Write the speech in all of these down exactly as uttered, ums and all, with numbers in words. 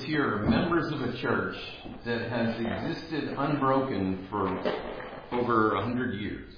here are members of a church that has existed unbroken for over a hundred years.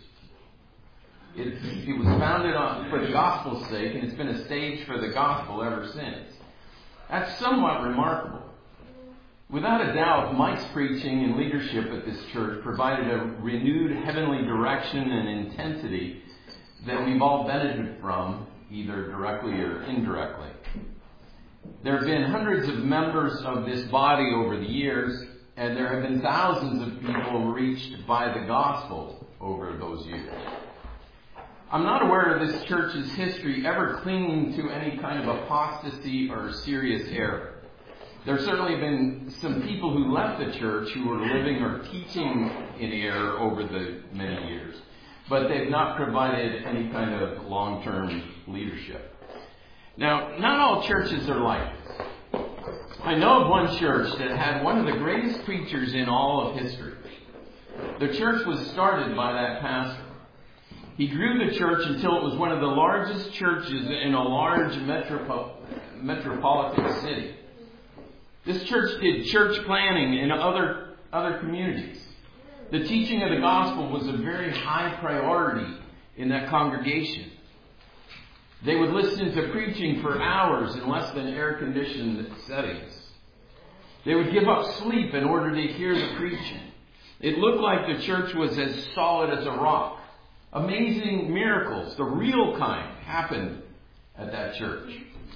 It, it was founded on, for the gospel's sake, and it's been a stage for the gospel ever since. That's somewhat remarkable. Without a doubt, Mike's preaching and leadership at this church provided a renewed heavenly direction and intensity that we've all benefited from, either directly or indirectly. There have been hundreds of members of this body over the years, and there have been thousands of people reached by the gospel over those years. I'm not aware of this church's history ever clinging to any kind of apostasy or serious error. There have certainly been some people who left the church who were living or teaching in error over the many years, but they've not provided any kind of long-term leadership. Now, not all churches are like this. I know of one church that had one of the greatest preachers in all of history. The church was started by that pastor. He grew the church until it was one of the largest churches in a large metropo- metropolitan city. This church did church planning in other, other communities. The teaching of the gospel was a very high priority in that congregation. They would listen to preaching for hours in less than air-conditioned settings. They would give up sleep in order to hear the preaching. It looked like the church was as solid as a rock. Amazing miracles, the real kind, happened at that church.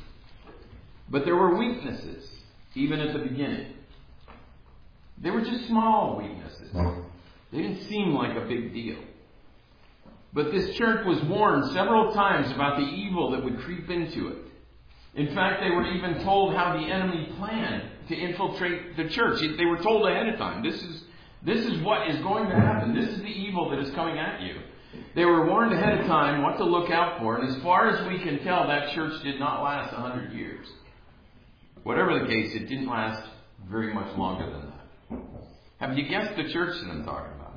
But there were weaknesses, even at the beginning. They were just small weaknesses. They didn't seem like a big deal. But this church was warned several times about the evil that would creep into it. In fact, they were even told how the enemy planned to infiltrate the church. They were told ahead of time, this is, this is what is going to happen. This is the evil that is coming at you. They were warned ahead of time what to look out for. And as far as we can tell, that church did not last a hundred years. Whatever the case, it didn't last very much longer than that. Have you guessed the church that I'm talking about?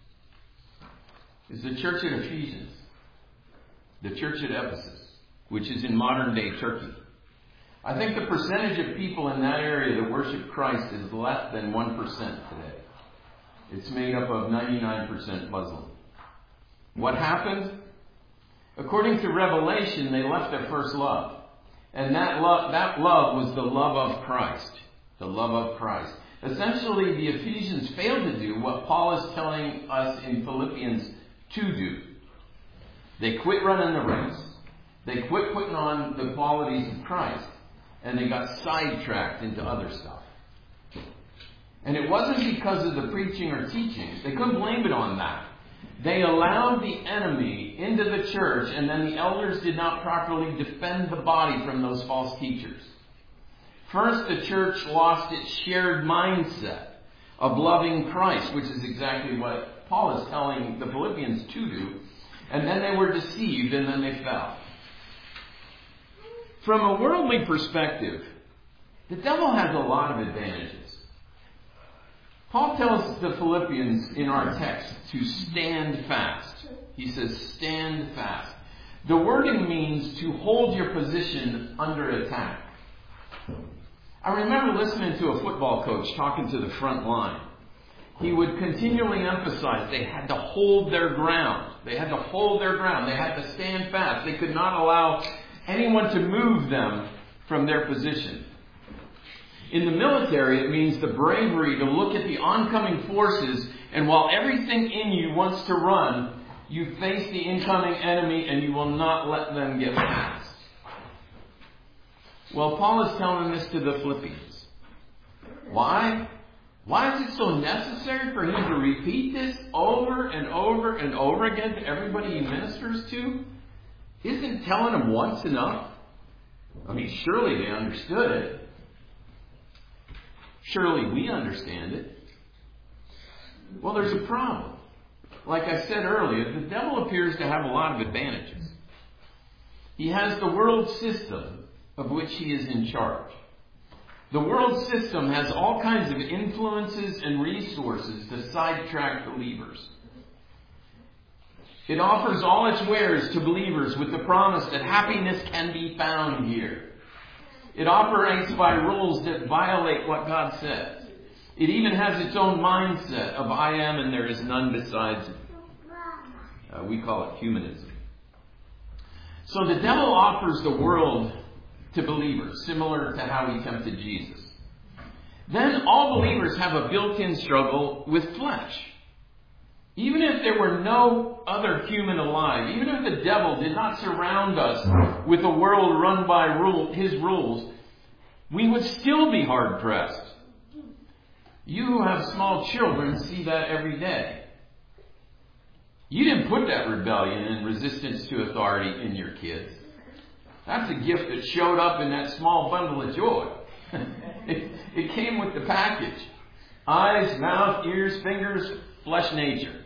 It's the church at Ephesians. The church at Ephesus, which is in modern day Turkey. I think the percentage of people in that area that worship Christ is less than one percent today. It's made up of ninety-nine percent Muslim. What happened? According to Revelation, they left their first love. And that love, that love was the love of Christ. The love of Christ. Essentially, the Ephesians failed to do what Paul is telling us in Philippians to do. They quit running the race. They quit putting on the qualities of Christ. And they got sidetracked into other stuff. And it wasn't because of the preaching or teaching. They couldn't blame it on that. They allowed the enemy into the church, and then the elders did not properly defend the body from those false teachers. First, the church lost its shared mindset of loving Christ, which is exactly what Paul is telling the Philippians to do. And then they were deceived, and then they fell. From a worldly perspective, the devil has a lot of advantages. Paul tells the Philippians in our text to stand fast. He says, stand fast. The wording means to hold your position under attack. I remember listening to a football coach talking to the front line. He would continually emphasize they had to hold their ground. They had to hold their ground. They had to stand fast. They could not allow anyone to move them from their position. In the military, it means the bravery to look at the oncoming forces, and while everything in you wants to run, you face the incoming enemy and you will not let them get past. Well, Paul is telling this to the Philippians. Why? Why is it so necessary for him to repeat this over and over and over again to everybody he ministers to? Isn't telling them once enough? I mean, surely they understood it. Surely we understand it. Well, there's a problem. Like I said earlier, the devil appears to have a lot of advantages. He has the world system of which he is in charge. The world system has all kinds of influences and resources to sidetrack believers. It offers all its wares to believers with the promise that happiness can be found here. It operates by rules that violate what God says. It even has its own mindset of I am and there is none besides me. Uh, we call it humanism. So the devil offers the world to believers, similar to how he tempted Jesus. Then all believers have a built-in struggle with flesh. Even if there were no other human alive, even if the devil did not surround us with a world run by rule, his rules, we would still be hard-pressed. You who have small children see that every day. You didn't put that rebellion and resistance to authority in your kids. That's a gift that showed up in that small bundle of joy. it, it came with the package. Eyes, mouth, ears, fingers, flesh nature.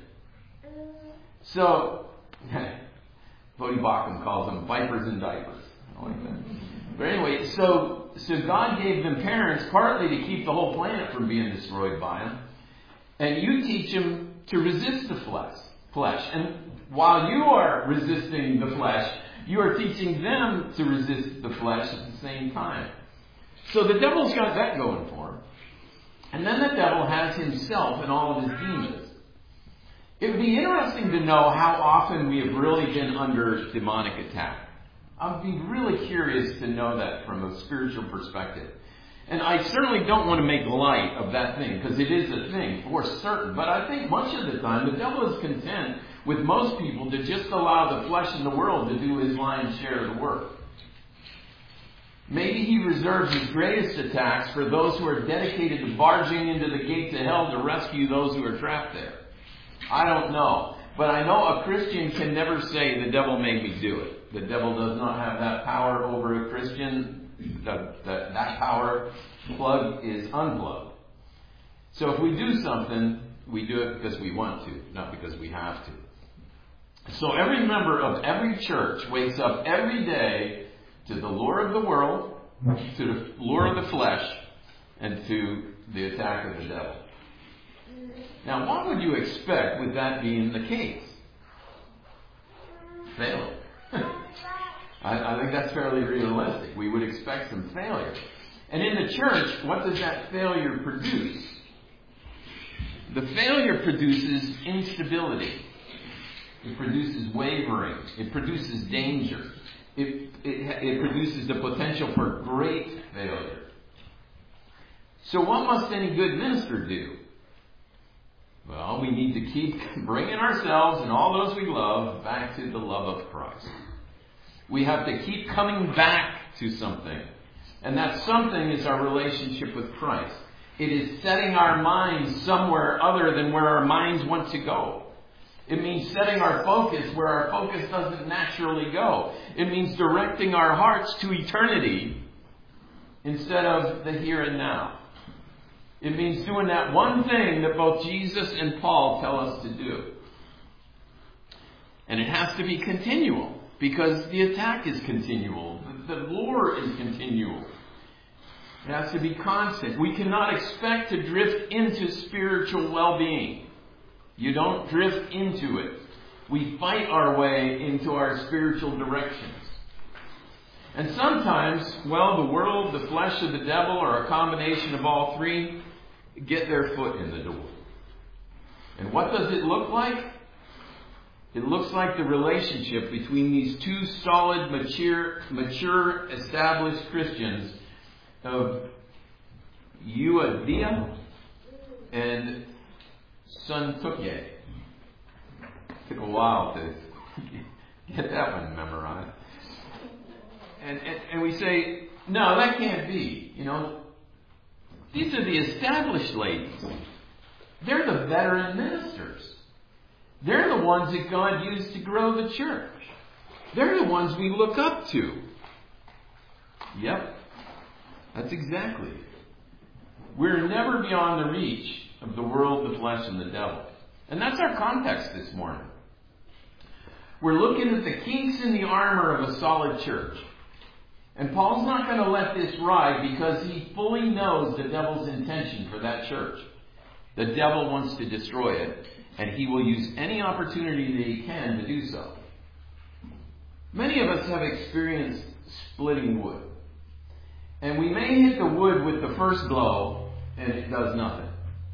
So, Bodhi Bacham calls them vipers in diapers. I like that. But anyway, so, so God gave them parents partly to keep the whole planet from being destroyed by them. And you teach them to resist the flesh. flesh. And while you are resisting the flesh, you are teaching them to resist the flesh at the same time. So the devil's got that going for him. And then the devil has himself and all of his demons. It would be interesting to know how often we have really been under demonic attack. I'd be really curious to know that from a spiritual perspective. And I certainly don't want to make light of that thing, because it is a thing, for certain. But I think much of the time the devil is content with most people to just allow the flesh in the world to do his lion's share of the work. Maybe he reserves his greatest attacks for those who are dedicated to barging into the gates of hell to rescue those who are trapped there. I don't know. But I know a Christian can never say, the devil made me do it. The devil does not have that power over a Christian. The, the, that power plug is unplugged. So if we do something, we do it because we want to, not because we have to. So every member of every church wakes up every day to the lure of the world, to the lure of the flesh, and to the attack of the devil. Now, what would you expect with that being the case? Failure. I, I think that's fairly realistic. We would expect some failure. And in the church, what does that failure produce? The failure produces instability. It produces wavering. It produces danger. It, it, it produces the potential for great failure. So what must any good minister do? Well, we need to keep bringing ourselves and all those we love back to the love of Christ. We have to keep coming back to something. And that something is our relationship with Christ. It is setting our minds somewhere other than where our minds want to go. It means setting our focus where our focus doesn't naturally go. It means directing our hearts to eternity instead of the here and now. It means doing that one thing that both Jesus and Paul tell us to do. And it has to be continual, because the attack is continual. The lure is continual. It has to be constant. We cannot expect to drift into spiritual well-being. You don't drift into it. We fight our way into our spiritual directions. And sometimes, well, the world, the flesh of the devil, or a combination of all three, get their foot in the door. And what does it look like? It looks like the relationship between these two solid, mature, mature, established Christians of Euodia and Syntyche. Took a while to get that one memorized. And, and, and we say, no, that can't be. You know, these are the established ladies. They're the veteran ministers. They're the ones that God used to grow the church. They're the ones we look up to. Yep, that's exactly it. We're never beyond the reach of the world, the flesh, and the devil. And that's our context this morning. We're looking at the kinks in the armor of a solid church. And Paul's not going to let this ride because he fully knows the devil's intention for that church. The devil wants to destroy it, and he will use any opportunity that he can to do so. Many of us have experienced splitting wood. And we may hit the wood with the first blow, and it does nothing.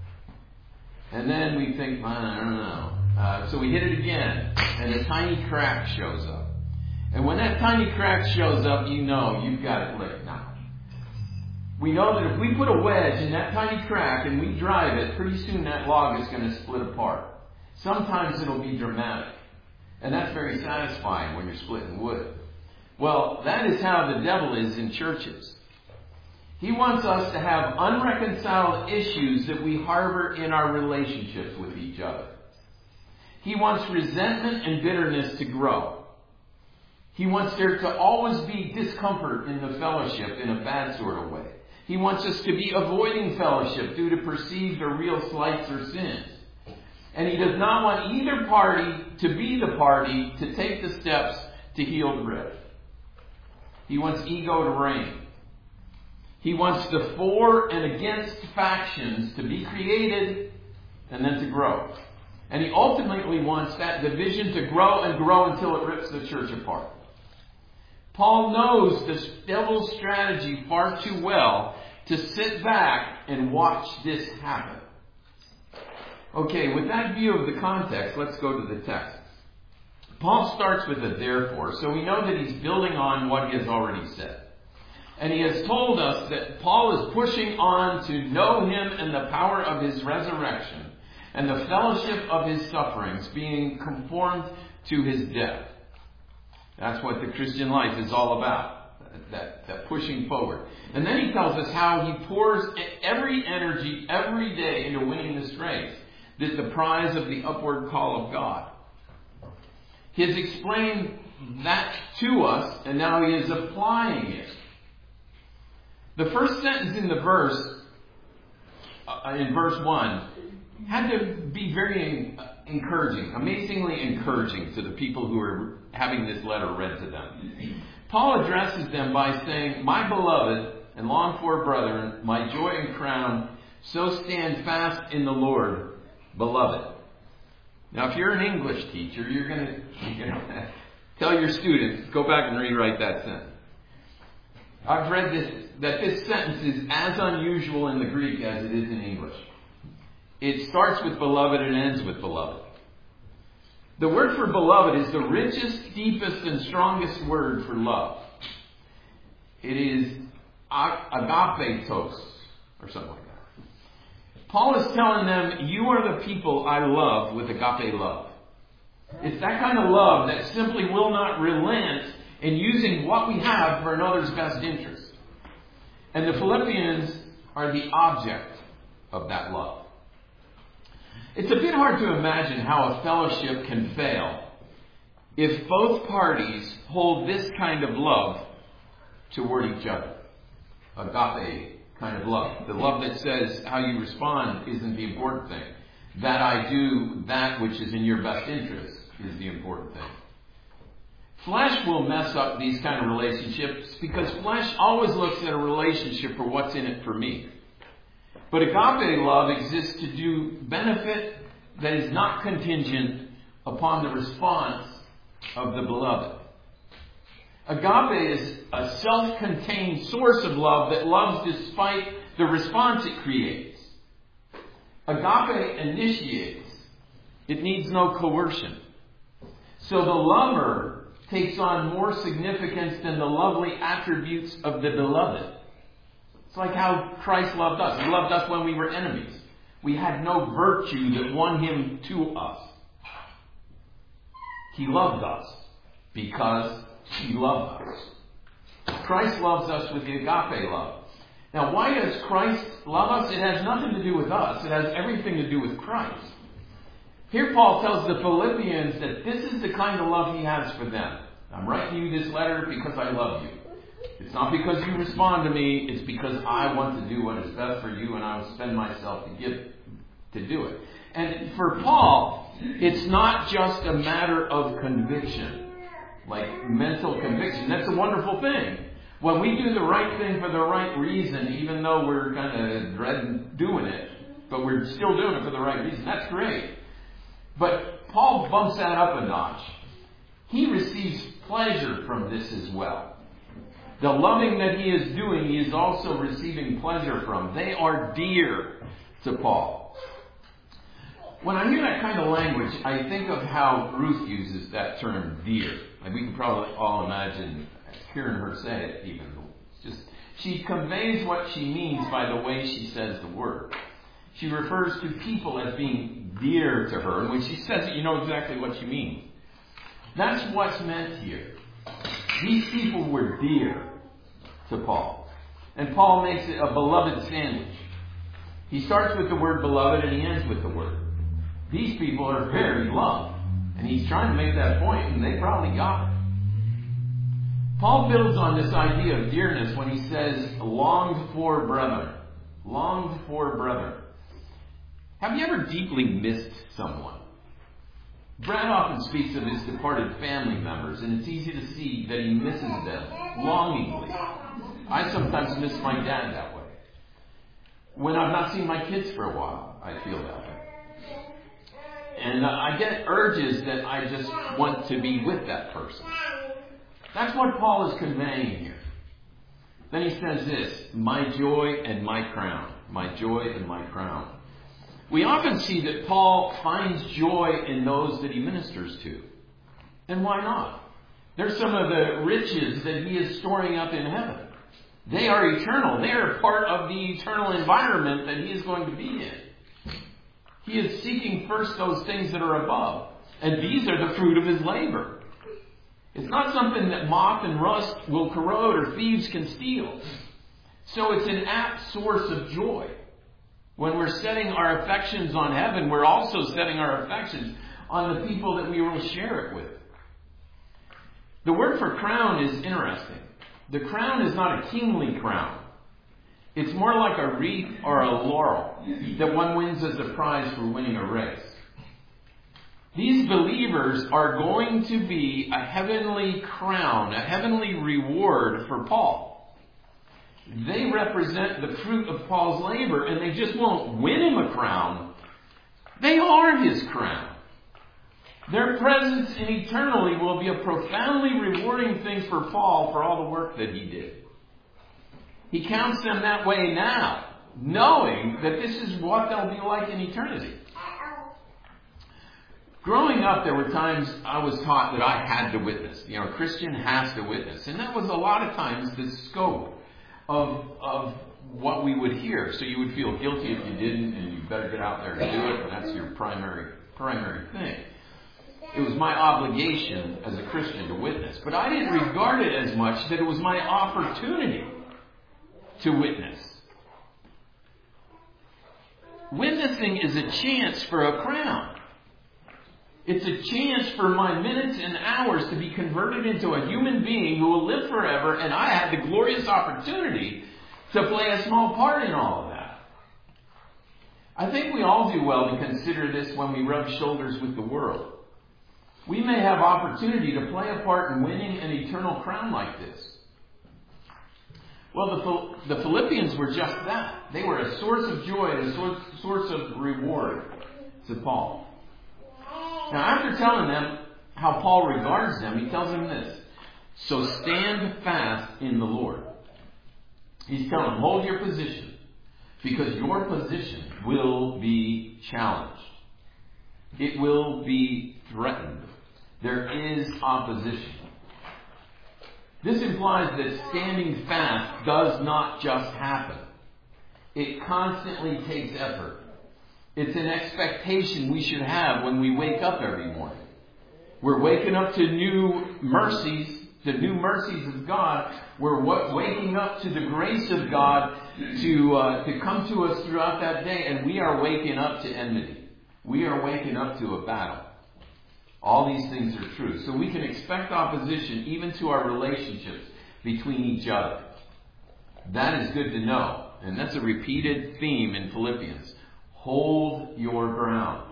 And then we think, I don't know. Uh, so we hit it again, and a tiny crack shows up. And when that tiny crack shows up, you know you've got it licked now. We know that if we put a wedge in that tiny crack and we drive it, pretty soon that log is going to split apart. Sometimes it'll be dramatic. And that's very satisfying when you're splitting wood. Well, that is how the devil is in churches. He wants us to have unreconciled issues that we harbor in our relationships with each other. He wants resentment and bitterness to grow. He wants there to always be discomfort in the fellowship in a bad sort of way. He wants us to be avoiding fellowship due to perceived or real slights or sins. And he does not want either party to be the party to take the steps to heal the rift. He wants ego to reign. He wants the for and against factions to be created and then to grow. And he ultimately wants that division to grow and grow until it rips the church apart. Paul knows this devil's strategy far too well to sit back and watch this happen. Okay, with that view of the context, let's go to the text. Paul starts with a therefore, so we know that he's building on what he has already said. And he has told us that Paul is pushing on to know him and the power of his resurrection and the fellowship of his sufferings, being conformed to his death. That's what the Christian life is all about, that, that pushing forward. And then he tells us how he pours every energy every day into winning this race, that the prize of the upward call of God. He has explained that to us, and now he is applying it. The first sentence in the verse, uh, in verse one, had to be very encouraging, amazingly encouraging to the people who are having this letter read to them. Paul addresses them by saying, "My beloved and longed-for brethren, my joy and crown, so stand fast in the Lord, beloved." Now, if you're an English teacher, you're going to you know, tell your students, go back and rewrite that sentence. I've read this, that this sentence is as unusual in the Greek as it is in English. It starts with beloved and ends with beloved. The word for beloved is the richest, deepest, and strongest word for love. It is agapetos, or something like that. Paul is telling them, you are the people I love with agape love. It's that kind of love that simply will not relent in using what we have for another's best interest. And the Philippians are the object of that love. It's a bit hard to imagine how a fellowship can fail if both parties hold this kind of love toward each other. Agape kind of love. The love that says how you respond isn't the important thing. That I do that which is in your best interest is the important thing. Flesh will mess up these kind of relationships because flesh always looks at a relationship for what's in it for me. But agape love exists to do benefit that is not contingent upon the response of the beloved. Agape is a self-contained source of love that loves despite the response it creates. Agape initiates. It needs no coercion. So the lover takes on more significance than the lovely attributes of the beloved. It's like how Christ loved us. He loved us when we were enemies. We had no virtue that won him to us. He loved us because he loved us. Christ loves us with the agape love. Now, why does Christ love us? It has nothing to do with us. It has everything to do with Christ. Here Paul tells the Philippians that this is the kind of love he has for them. I'm writing you this letter because I love you. It's not because you respond to me. It's because I want to do what is best for you and I will spend myself to give to do it. And for Paul, it's not just a matter of conviction, like mental conviction. That's a wonderful thing. When we do the right thing for the right reason, even though we're kind of dreading doing it, but we're still doing it for the right reason, that's great. But Paul bumps that up a notch. He receives pleasure from this as well. The loving that he is doing, he is also receiving pleasure from. They are dear to Paul. When I hear that kind of language, I think of how Ruth uses that term, dear. And we can probably all imagine hearing her say it even. It's just, she conveys what she means by the way she says the word. She refers to people as being dear to her. And when she says it, you know exactly what she means. That's what's meant here. These people were dear to Paul. And Paul makes it a beloved sandwich. He starts with the word beloved and he ends with the word. These people are very loved. And he's trying to make that point, and they probably got it. Paul builds on this idea of dearness when he says, longed for brethren. Longed for brethren. Have you ever deeply missed someone? Brad often speaks of his departed family members, and it's easy to see that he misses them longingly. I sometimes miss my dad that way. When I've not seen my kids for a while, I feel that way. And uh, I get urges that I just want to be with that person. That's what Paul is conveying here. Then he says this, my joy and my crown. My joy and my crown. We often see that Paul finds joy in those that he ministers to. And why not? They're some of the riches that he is storing up in heaven. They are eternal. They are part of the eternal environment that he is going to be in. He is seeking first those things that are above. And these are the fruit of his labor. It's not something that moth and rust will corrode or thieves can steal. So it's an apt source of joy. When we're setting our affections on heaven, we're also setting our affections on the people that we will share it with. The word for crown is interesting. The crown is not a kingly crown. It's more like a wreath or a laurel that one wins as a prize for winning a race. These believers are going to be a heavenly crown, a heavenly reward for Paul. They represent the fruit of Paul's labor, and they just won't win him a crown. They are his crown. Their presence in eternity will be a profoundly rewarding thing for Paul for all the work that he did. He counts them that way now, knowing that this is what they'll be like in eternity. Growing up, there were times I was taught that I had to witness. You know, a Christian has to witness. And that was a lot of times the scope of, of what we would hear. So you would feel guilty if you didn't, and you better get out there and do it, and that's your primary, primary thing. It was my obligation as a Christian to witness. But I didn't regard it as much that it was my opportunity to witness. Witnessing is a chance for a crown. It's a chance for my minutes and hours to be converted into a human being who will live forever, and I had the glorious opportunity to play a small part in all of that. I think we all do well to consider this when we rub shoulders with the world. We may have opportunity to play a part in winning an eternal crown like this. Well, the, the Philippians were just that. They were a source of joy and a source, source of reward to Paul. Now, after telling them how Paul regards them, he tells them this. So stand fast in the Lord. He's telling them, hold your position, because your position will be challenged. It will be threatened. There is opposition. This implies that standing fast does not just happen. It constantly takes effort. It's an expectation we should have when we wake up every morning. We're waking up to new mercies, the new mercies of God. We're w- waking up to the grace of God to uh, to come to us throughout that day, and we are waking up to enmity. We are waking up to a battle. All these things are true. So we can expect opposition even to our relationships between each other. That is good to know. And that's a repeated theme in Philippians. Hold your ground.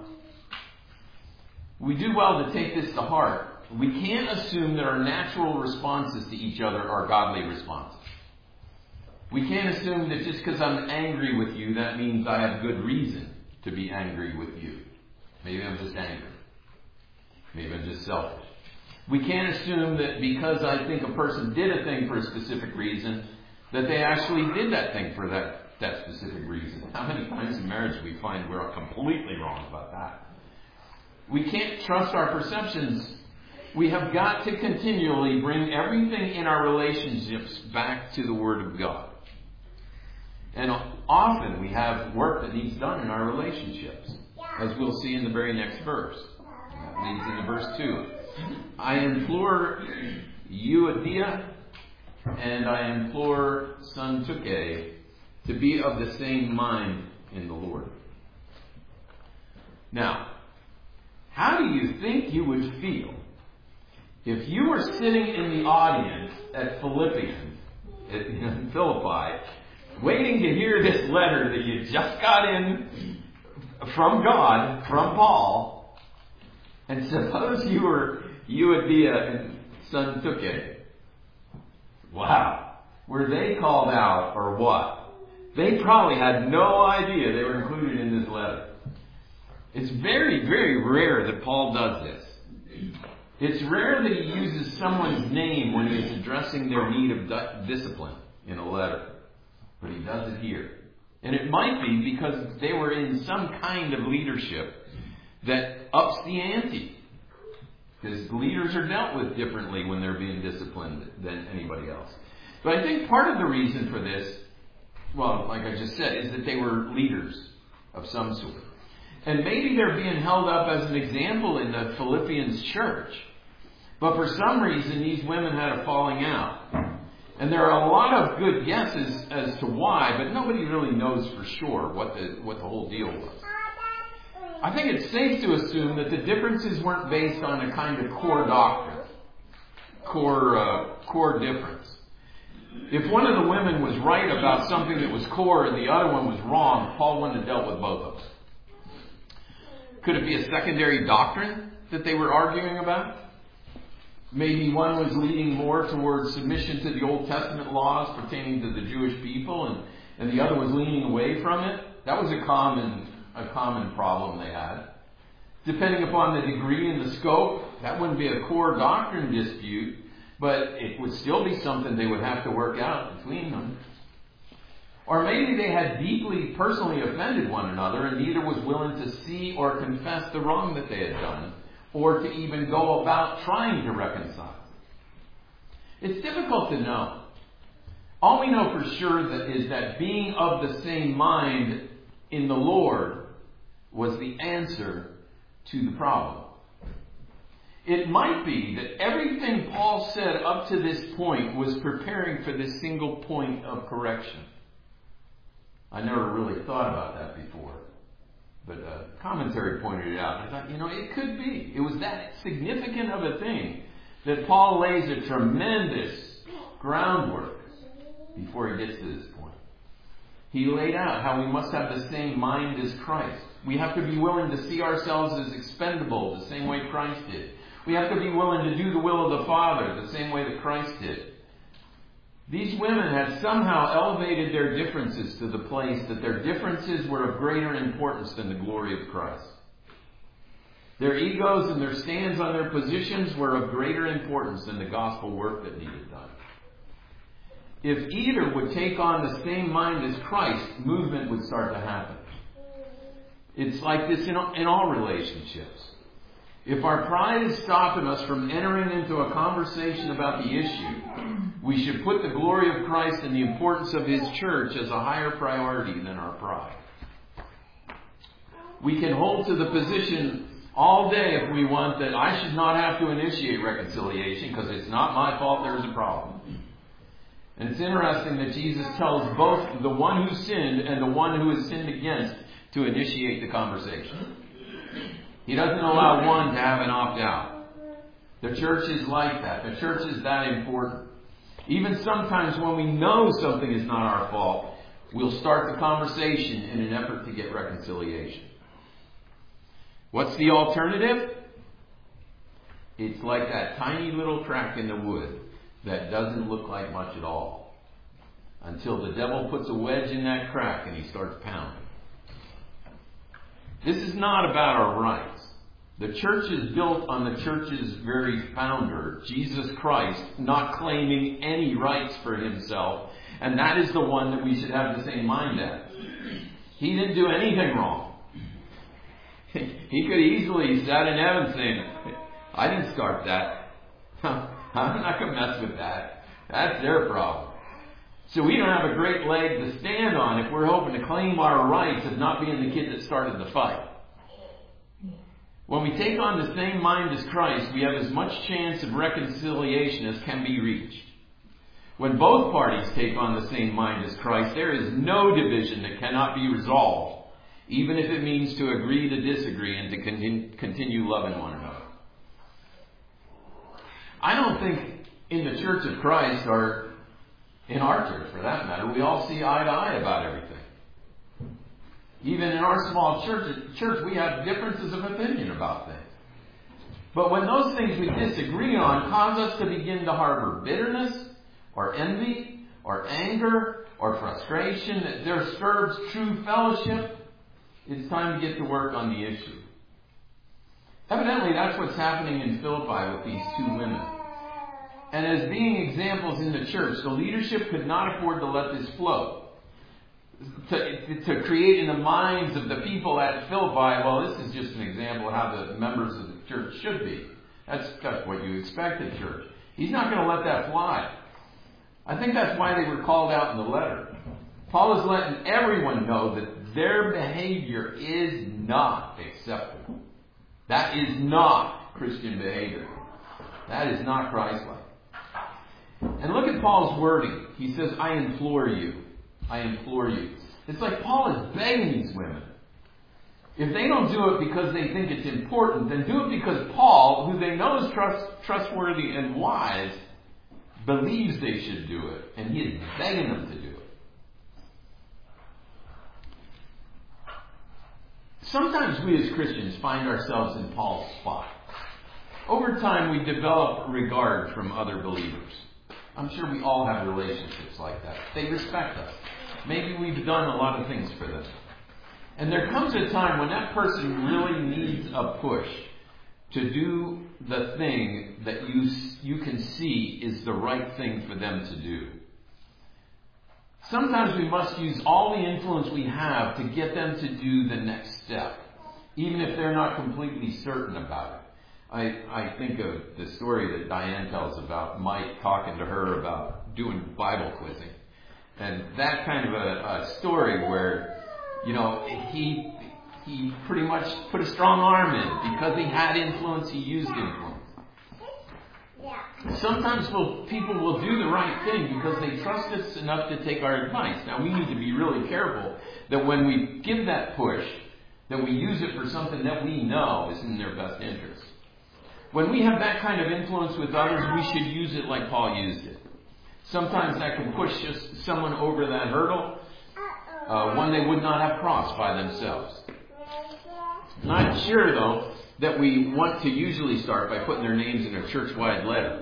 We do well to take this to heart. We can't assume that our natural responses to each other are godly responses. We can't assume that just because I'm angry with you, that means I have good reason to be angry with you. Maybe I'm just angry. Maybe I'm just selfish. We can't assume that because I think a person did a thing for a specific reason, that they actually did that thing for that, that specific reason. How many times in marriage do we find we're completely wrong about that? We can't trust our perceptions. We have got to continually bring everything in our relationships back to the Word of God. And often we have work that needs done in our relationships, as we'll see in the very next verse. That leads into verse two. I implore Euodia and I implore Syntyche to be of the same mind in the Lord. Now, how do you think you would feel if you were sitting in the audience at Philippians, at Philippi, waiting to hear this letter that you just got in from God, from Paul, and suppose you were Euodia and Syntyche? Wow. Were they called out or what? They probably had no idea they were included in this letter. It's very, very rare that Paul does this. It's rare that he uses someone's name when he's addressing their need of di- discipline in a letter. But he does it here. And it might be because they were in some kind of leadership that ups the ante. Because leaders are dealt with differently when they're being disciplined than anybody else. But I think part of the reason for this, well, like I just said, is that they were leaders of some sort. And maybe they're being held up as an example in the Philippians church. But for some reason, these women had a falling out. And there are a lot of good guesses as to why, but nobody really knows for sure what the what the whole deal was. I think it's safe to assume that the differences weren't based on a kind of core doctrine, core uh, core difference. If one of the women was right about something that was core and the other one was wrong, Paul wouldn't have dealt with both of them. Could it be a secondary doctrine that they were arguing about? Maybe one was leaning more towards submission to the Old Testament laws pertaining to the Jewish people, and, and the other was leaning away from it. That was a common a common problem they had. Depending upon the degree and the scope, that wouldn't be a core doctrine dispute, but it would still be something they would have to work out between them. Or maybe they had deeply personally offended one another and neither was willing to see or confess the wrong that they had done, or to even go about trying to reconcile. It's difficult to know. All we know for sure that is that being of the same mind in the Lord was the answer to the problem. It might be that everything Paul said up to this point was preparing for this single point of correction. I never really thought about that before. But a commentary pointed it out. And I thought, you know, it could be. It was that significant of a thing that Paul lays a tremendous groundwork before he gets to this point. He laid out how we must have the same mind as Christ. We have to be willing to see ourselves as expendable the same way Christ did. We have to be willing to do the will of the Father the same way that Christ did. These women had somehow elevated their differences to the place that their differences were of greater importance than the glory of Christ. Their egos and their stands on their positions were of greater importance than the gospel work that needed done. If either would take on the same mind as Christ, movement would start to happen. It's like this in in all relationships. If our pride is stopping us from entering into a conversation about the issue, we should put the glory of Christ and the importance of His church as a higher priority than our pride. We can hold to the position all day if we want that I should not have to initiate reconciliation because it's not my fault there's a problem. And it's interesting that Jesus tells both the one who sinned and the one who is sinned against to initiate the conversation. He doesn't allow one to have an opt-out. The church is like that. The church is that important. Even sometimes when we know something is not our fault, we'll start the conversation in an effort to get reconciliation. What's the alternative? It's like that tiny little crack in the wood that doesn't look like much at all, until the devil puts a wedge in that crack and he starts pounding. This is not about our rights. The church is built on the church's very founder, Jesus Christ, not claiming any rights for himself, and that is the one that we should have the same mind as. He didn't do anything wrong. He could easily sat in heaven saying, I didn't start that. I'm not going to mess with that. That's their problem. So we don't have a great leg to stand on if we're hoping to claim our rights of not being the kid that started the fight. When we take on the same mind as Christ, we have as much chance of reconciliation as can be reached. When both parties take on the same mind as Christ, there is no division that cannot be resolved, even if it means to agree to disagree and to continue, continue loving one another. I don't think in the Church of Christ, or in our church for that matter, we all see eye to eye about everything. Even in our small church, church, we have differences of opinion about things. But when those things we disagree on cause us to begin to harbor bitterness, or envy, or anger, or frustration that disturbs true fellowship, it's time to get to work on the issue. Evidently, that's what's happening in Philippi with these two women. And as being examples in the church, the leadership could not afford to let this float. To, to create in the minds of the people at Philippi, well, this is just an example of how the members of the church should be. That's, that's what you expect at church. He's not going to let that fly. I think that's why they were called out in the letter. Paul is letting everyone know that their behavior is not acceptable. That is not Christian behavior. That is not Christ-like. And look at Paul's wording. He says, I implore you. I implore you. It's like Paul is begging these women. If they don't do it because they think it's important, then do it because Paul, who they know is trust, trustworthy and wise, believes they should do it. And he is begging them to do it. Sometimes we as Christians find ourselves in Paul's spot. Over time we develop regard from other believers. I'm sure we all have relationships like that. They respect us. Maybe we've done a lot of things for them. And there comes a time when that person really needs a push to do the thing that you you can see is the right thing for them to do. Sometimes we must use all the influence we have to get them to do the next step, even if they're not completely certain about it. I, I think of the story that Diane tells about Mike talking to her about doing Bible quizzing. And that kind of a, a story where, you know, he he pretty much put a strong arm in. Because he had influence, he used influence. Sometimes we'll, people will do the right thing because they trust us enough to take our advice. Now, we need to be really careful that when we give that push, that we use it for something that we know is in their best interest. When we have that kind of influence with others, we should use it like Paul used it. Sometimes that can push just someone over that hurdle, uh, one they would not have crossed by themselves. Not sure, though, that we want to usually start by putting their names in a church-wide letter.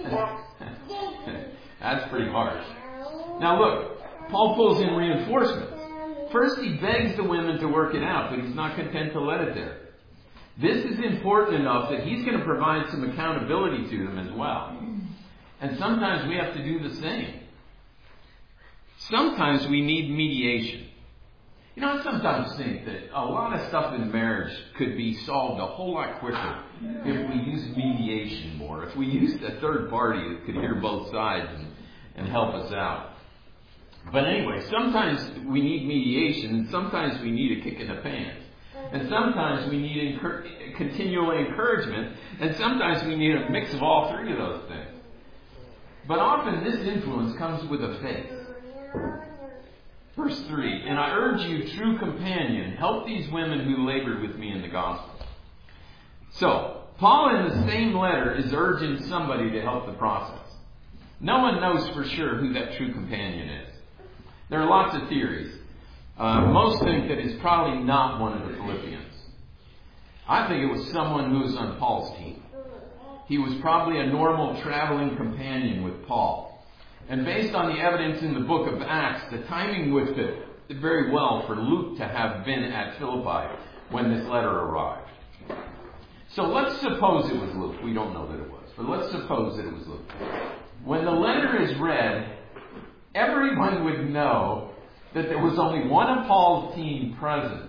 That's pretty harsh. Now look, Paul pulls in reinforcements. First, he begs the women to work it out, but he's not content to let it there. This is important enough that he's going to provide some accountability to them as well. And sometimes we have to do the same. Sometimes we need mediation. You know, I sometimes think that a lot of stuff in marriage could be solved a whole lot quicker if we used mediation more. If we used a third party that could hear both sides and, and help us out. But anyway, sometimes we need mediation, and sometimes we need a kick in the pants. And sometimes we need encur- continual encouragement, and sometimes we need a mix of all three of those things. But often this influence comes with a face. Verse three, and I urge you, true companion, help these women who labored with me in the gospel. So, Paul in the same letter is urging somebody to help the process. No one knows for sure who that true companion is. There are lots of theories. Uh, most think that it's probably not one of the Philippians. I think it was someone who was on Paul's team. He was probably a normal traveling companion with Paul. And based on the evidence in the book of Acts, the timing would fit very well for Luke to have been at Philippi when this letter arrived. So let's suppose it was Luke. We don't know that it was, but let's suppose that it was Luke. When the letter is read, everyone would know that there was only one of Paul's team present.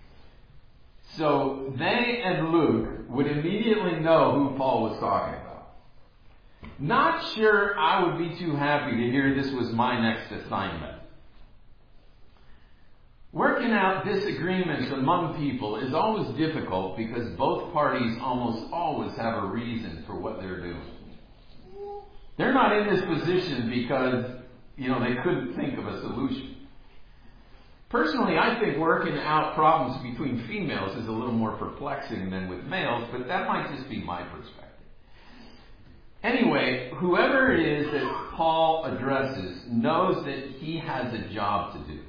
So they and Luke would immediately know who Paul was talking about. Not sure I would be too happy to hear this was my next assignment. Working out disagreements among people is always difficult because both parties almost always have a reason for what they're doing. They're not in this position because, you know, they couldn't think of a solution. Personally, I think working out problems between females is a little more perplexing than with males, but that might just be my perspective. Anyway, whoever it is that Paul addresses knows that he has a job to do.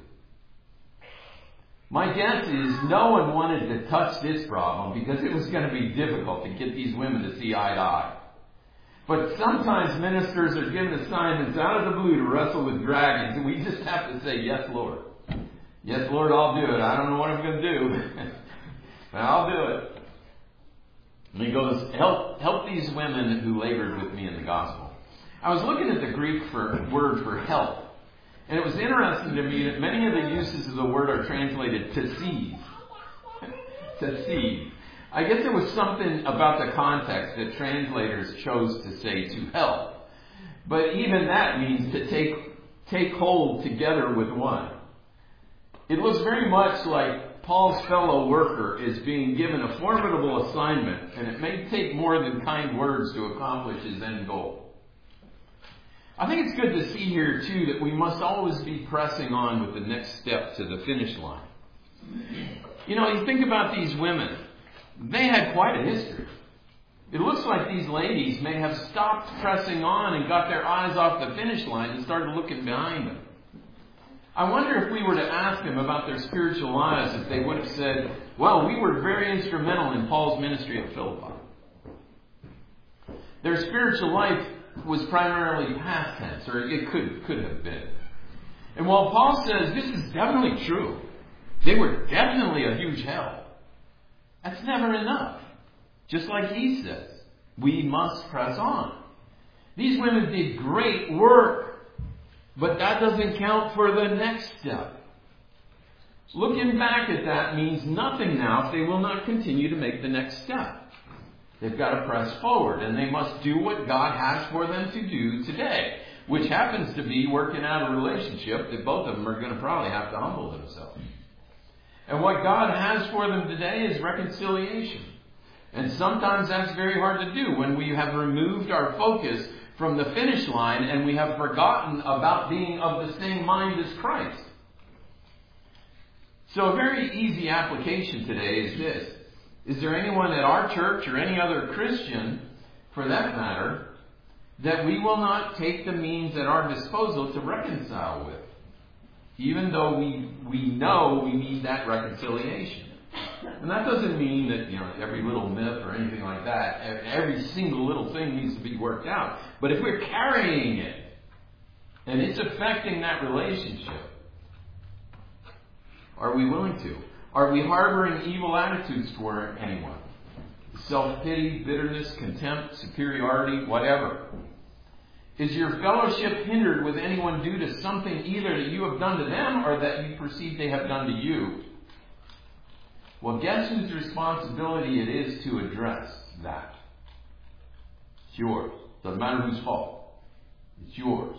My guess is no one wanted to touch this problem because it was going to be difficult to get these women to see eye to eye. But sometimes ministers are given assignments out of the blue to wrestle with dragons, and we just have to say, yes, Lord. Yes, Lord, I'll do it. I don't know what I'm going to do, but I'll do it. And he goes, help, help these women who labored with me in the gospel. I was looking at the Greek for, word for help. And it was interesting to me that many of the uses of the word are translated to seize. To seize. I guess there was something about the context that translators chose to say to help. But even that means to take, take hold together with one. It looks very much like Paul's fellow worker is being given a formidable assignment, and it may take more than kind words to accomplish his end goal. I think it's good to see here, too, that we must always be pressing on with the next step to the finish line. You know, you think about these women. They had quite a history. It looks like these ladies may have stopped pressing on and got their eyes off the finish line and started looking behind them. I wonder if we were to ask them about their spiritual lives, if they would have said, well, we were very instrumental in Paul's ministry at Philippi. Their spiritual life was primarily past tense, or it could, could have been. And while Paul says this is definitely true, they were definitely a huge help, that's never enough. Just like he says, we must press on. These women did great work. But that doesn't count for the next step. Looking back at that means nothing now if they will not continue to make the next step. They've got to press forward, and they must do what God has for them to do today, which happens to be working out a relationship that both of them are going to probably have to humble themselves. And what God has for them today is reconciliation. And sometimes that's very hard to do when we have removed our focus from the finish line and we have forgotten about being of the same mind as Christ. So a very easy application today is this. Is there anyone at our church or any other Christian, for that matter, that we will not take the means at our disposal to reconcile with? Even though we, we know we need that reconciliation. And that doesn't mean that, you know, every little myth or anything like that, every single little thing needs to be worked out. But if we're carrying it, and it's affecting that relationship, are we willing to? Are we harboring evil attitudes toward anyone? Self-pity, bitterness, contempt, superiority, whatever. Is your fellowship hindered with anyone due to something either that you have done to them or that you perceive they have done to you? Well, guess whose responsibility it is to address that? It's yours. Doesn't matter whose fault. It's yours.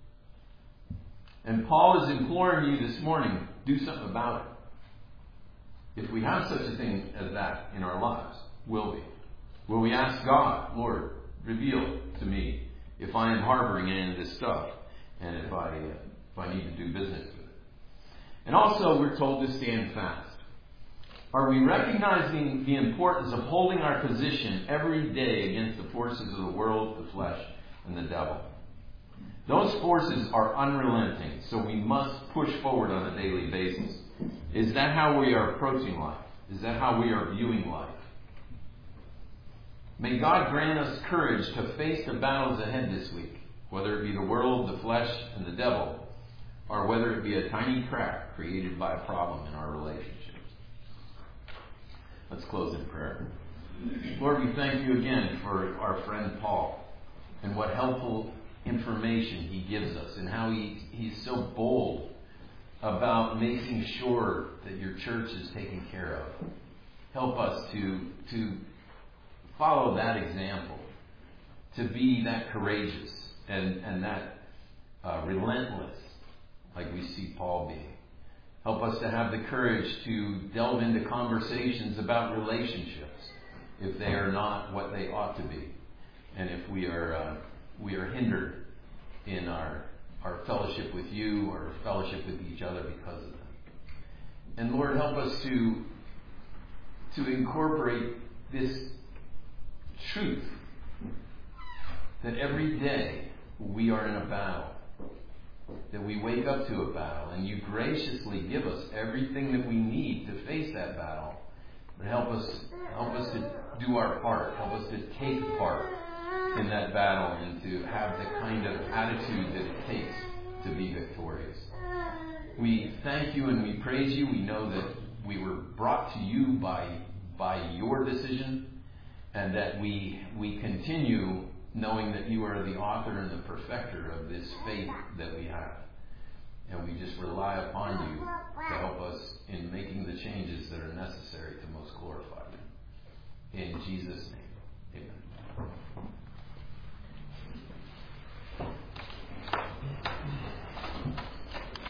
And Paul is imploring you this morning, do something about it. If we have such a thing as that in our lives, will we? Will we ask God, Lord, reveal to me if I am harboring any of this stuff and if I, uh, if I need to do business with it? And also, we're told to stand fast. Are we recognizing the importance of holding our position every day against the forces of the world, the flesh, and the devil? Those forces are unrelenting, so we must push forward on a daily basis. Is that how we are approaching life? Is that how we are viewing life? May God grant us courage to face the battles ahead this week, whether it be the world, the flesh, and the devil, or whether it be a tiny crack created by a problem in our relationships. Let's close in prayer. Lord, we thank you again for our friend Paul and what helpful information he gives us and how he, he's so bold about making sure that your church is taken care of. Help us to, to follow that example, to be that courageous and, and that uh, relentless like we see Paul being. Help us to have the courage to delve into conversations about relationships if they are not what they ought to be, and if we are uh, we are hindered in our our fellowship with you or fellowship with each other because of them. And Lord, help us to to incorporate this truth that every day we are in a battle, that we wake up to a battle, and you graciously give us everything that we need to face that battle. But help us, help us to do our part. Help us to take part in that battle and to have the kind of attitude that it takes to be victorious. We thank you and we praise you. We know that we were brought to you by by your decision, and that we we continue knowing that you are the author and the perfecter of this faith that we have. And we just rely upon you to help us in making the changes that are necessary to most glorify you. In Jesus' name, amen.